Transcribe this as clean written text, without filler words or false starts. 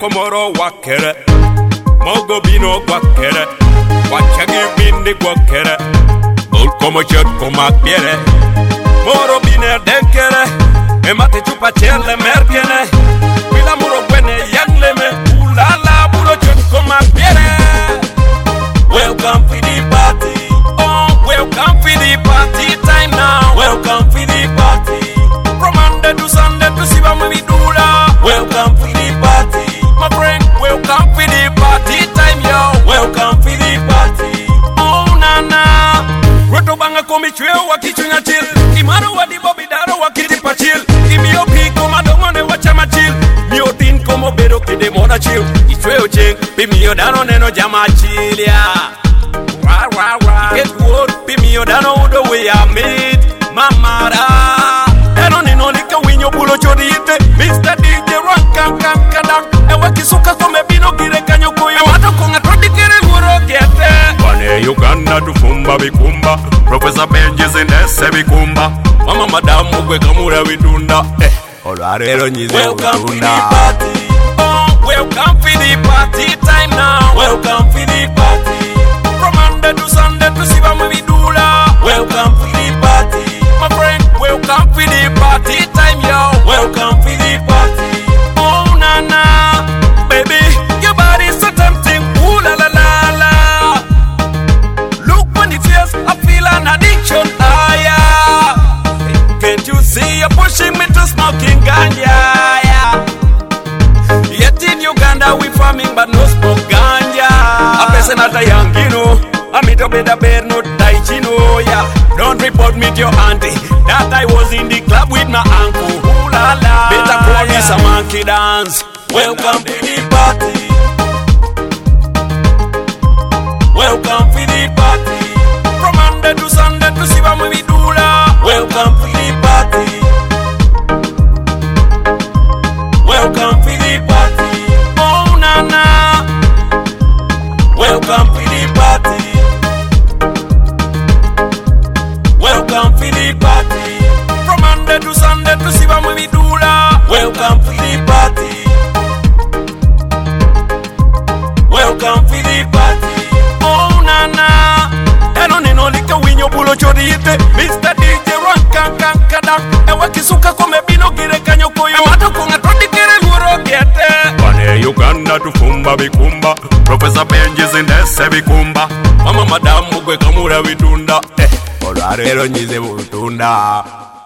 komoro wakere mogo bino wakere wachagi bindi wakere ol como chot como piere moro bine dekere e mate chupa chele merkene wila muro gwene yangleme ulala bulo chot como piere. Welcome to the party, oh welcome to the party time now. Welcome to the party, from Monday to Sunday to see what we do la. Welcome to the party, my friend. Welcome to the party time, yo. Welcome to the party, oh nana. Roto banga komi chwe wakichunya chill. Imaro wadi bobi daro wakiti pa chill. Kimi opi koma dongone wachama chill. Mi otin komo bedo kide mona chill. Ichwe ocheng, bimi yodano neno jama chill ya. Get wood, bimi yodano udo we are made. Mamara, eno nino nika winyo pulo chodi ite. Mr. DJ rank kadak. Ewa kisuka kome bino kire kanyo koyo. Mato konga trodi kire guro kiete. Wane Uganda tufumba bikumba. Professor Benji's in ese bikumba. Mama madamu kwe kamura widunda. Olwarero nyize Welcome to the widunda. party, Oh, welcome to the party time now. welcome to the party, From Monday to Sunday to see what we do la. welcome to the party, My friend, welcome to the party time, yo. welcome to the party, Oh, nana, baby, your body's so tempting. Ooh la la la la. Look on the face, I feel an addiction. Ah yeah. Can't you see you're pushing me to smoking ganja? Yeah. Yet in Uganda we farming but no smoke ganja. A person at a young, you know. I meet up with a bear, no daichino, yeah. Don't report me to your auntie that I was in the club with my uncle. Ooh la la. Better call me some monkey dance. welcome to the party, welcome to the party, From Monday to Sunday to see what we do la. welcome to the party, welcome to the party, Oh nana, welcome to the party, welcome to the party, from Monday to Sunday to see what we do la. welcome to the party, welcome to the party, Oh nana, eno nino lika winyo pulo chodi ite. Mr. DJ rank kadak. Ewa kisuka kome bino kire kanyo koyo. Mato konga trodi kire guro kiete. Wane Uganda tufumba bikumba. Professor Benji's in ese bikumba. Mama madamu kwe kamura widunda. Olwarero nyize budunda.